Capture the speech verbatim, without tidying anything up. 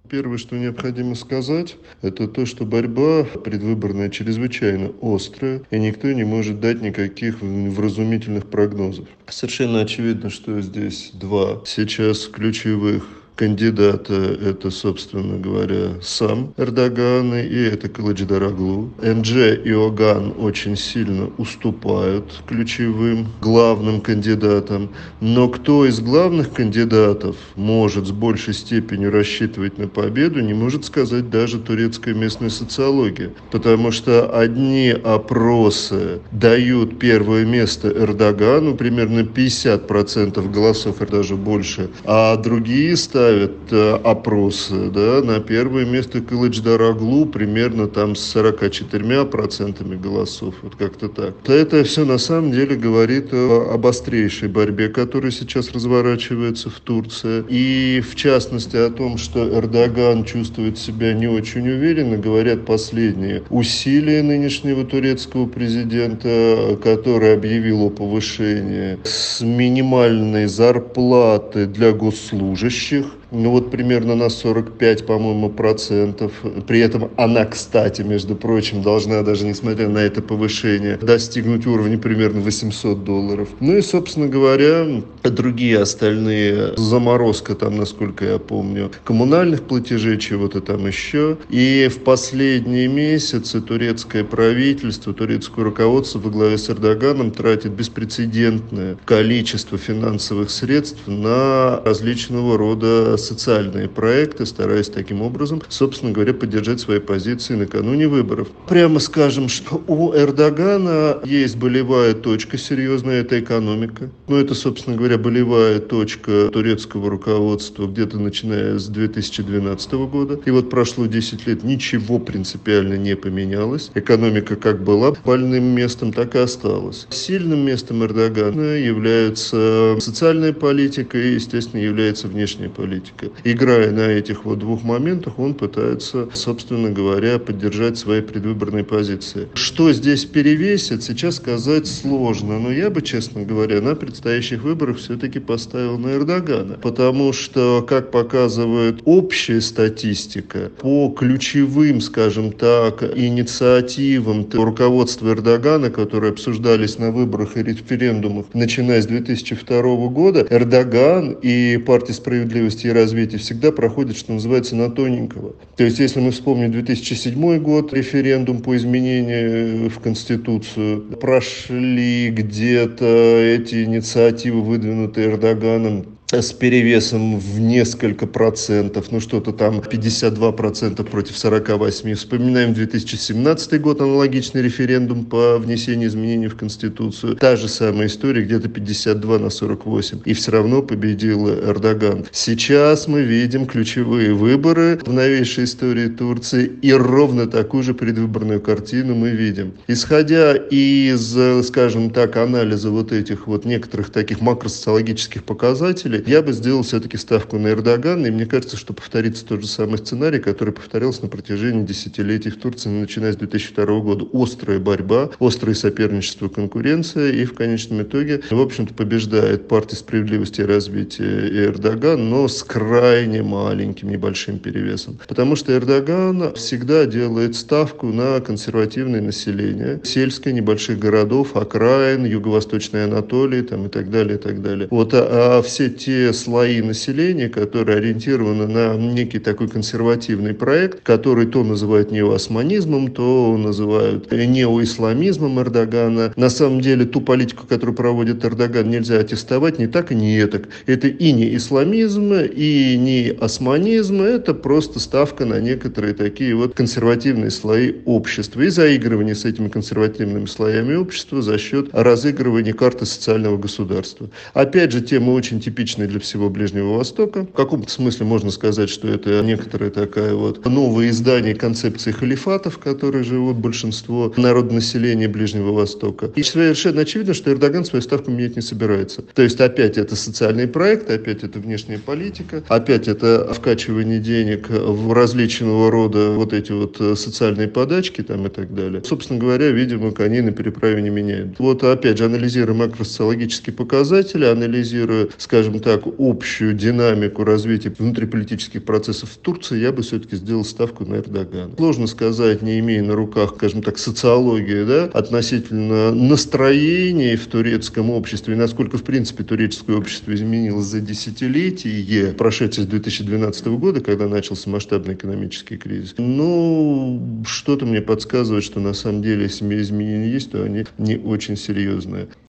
Первое, что необходимо сказать, это то, что борьба предвыборная чрезвычайно острая, и никто не может дать никаких вразумительных прогнозов. Совершенно очевидно, что здесь два сейчас ключевых кандидата. Это, собственно говоря, сам Эрдоган и это Кылычдароглу. Эмдже и Оган очень сильно уступают ключевым главным кандидатам. Но кто из главных кандидатов может с большей степенью рассчитывать на победу, не может сказать даже турецкая местная социология. Потому что одни опросы дают первое место Эрдогану, примерно пятьдесят процентов голосов, и даже больше, а другие ставят опросы, да, на первое место Кылычдароглу примерно там с сорок четыре процента голосов, вот как-то так. Это все на самом деле говорит об острейшей борьбе, которая сейчас разворачивается в Турции, и в частности о том, что Эрдоган чувствует себя не очень уверенно, говорят последние усилия нынешнего турецкого президента, который объявил о повышении с минимальной зарплаты для госслужащих, ну вот примерно на сорок пять, по-моему, процентов. При этом она, кстати, между прочим, должна даже несмотря на это повышение достигнуть уровня примерно восемьсот долларов. Ну и, собственно говоря, другие остальные, заморозка там, насколько я помню, коммунальных платежей, чего-то там еще. И в последние месяцы турецкое правительство, турецкое руководство во главе с Эрдоганом тратит беспрецедентное количество финансовых средств на различного рода социальные проекты, стараясь таким образом, собственно говоря, поддержать свои позиции накануне выборов. Прямо скажем, что у Эрдогана есть болевая точка серьезная, это экономика. Но это, собственно говоря, болевая точка турецкого руководства где-то начиная с две тысячи двенадцатого года. И вот прошло десять лет, ничего принципиально не поменялось. Экономика как была больным местом, так и осталась. Сильным местом Эрдогана является социальная политика и, естественно, является внешняя политика. Играя на этих вот двух моментах, он пытается, собственно говоря, поддержать свои предвыборные позиции. Что здесь перевесит, сейчас сказать сложно, но я бы, честно говоря, на предстоящих выборах все-таки поставил на Эрдогана, потому что, как показывает общая статистика, по ключевым, скажем так, инициативам руководства Эрдогана, которые обсуждались на выборах и референдумах, начиная с две тысячи второго года, Эрдоган и партия справедливости и развития всегда проходит, что называется, на тоненького. То есть, если мы вспомним две тысячи седьмой год, референдум по изменению в Конституцию, прошли где-то эти инициативы, выдвинутые Эрдоганом, с перевесом в несколько процентов, ну что-то там пятьдесят два процента против сорок восемь. Вспоминаем две тысячи семнадцатый год, аналогичный референдум по внесению изменений в Конституцию. Та же самая история, где-то пятьдесят два на сорок восемь. И все равно победил Эрдоган. Сейчас мы видим ключевые выборы в новейшей истории Турции, и ровно такую же предвыборную картину мы видим. Исходя из, скажем так, анализа вот этих вот некоторых таких макросоциологических показателей, я бы сделал все-таки ставку на Эрдогана, и мне кажется, что повторится тот же самый сценарий, который повторялся на протяжении десятилетий в Турции, начиная с две тысячи второго года. Острая борьба, острое соперничество, конкуренция, и в конечном итоге, в общем-то, побеждает партия справедливости и развития и Эрдоган, но с крайне маленьким, небольшим перевесом. Потому что Эрдоган всегда делает ставку на консервативное население, сельское, небольших городов, окраин, юго-восточной Анатолии там, и так далее, и так далее. Вот, а, а все те слои населения, которые ориентированы на некий такой консервативный проект, который то называют неоосманизмом, то называют неоисламизмом Эрдогана. На самом деле ту политику, которую проводит Эрдоган, нельзя аттестовать ни так и ни этак. Это и не исламизм, и не османизм, это просто ставка на некоторые такие вот консервативные слои общества и заигрывание с этими консервативными слоями общества за счет разыгрывания карты социального государства. Опять же, тема очень типичная для всего Ближнего Востока. В каком-то смысле можно сказать, что это некоторая такая вот новое издание концепции халифата, в которой живут большинство народонаселения Ближнего Востока. И совершенно очевидно, что Эрдоган свою ставку менять не собирается. То есть опять это социальный проект, опять это внешняя политика, опять это вкачивание денег в различного рода вот эти вот социальные подачки там и так далее. Собственно говоря, видимо, коней на переправе не меняют. Вот опять же, анализируя макросоциологические показатели, анализируя, скажем так, общую динамику развития внутриполитических процессов в Турции, я бы все-таки сделал ставку на Эрдогана. Сложно сказать, не имея на руках, скажем так, социологии, да, относительно настроений в турецком обществе, и насколько, в принципе, турецкое общество изменилось за десятилетие, прошедшее с две тысячи двенадцатого года, когда начался масштабный экономический кризис. Ну, что-то мне подсказывает, что на самом деле, если изменения есть, то они не очень серьезные.